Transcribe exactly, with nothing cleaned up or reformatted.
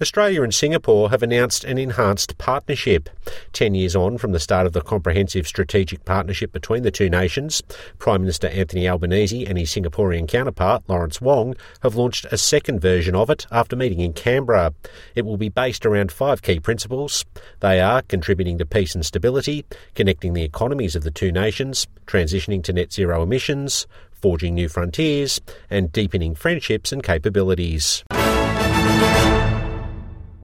Australia and Singapore have announced an enhanced partnership. Ten years on from the start of the comprehensive strategic partnership between the two nations, Prime Minister Anthony Albanese and his Singaporean counterpart, Lawrence Wong, have launched a second version of it after meeting in Canberra. It will be based around five key principles. They are contributing to peace and stability, connecting the economies of the two nations, transitioning to net zero emissions, forging new frontiers, and deepening friendships and capabilities.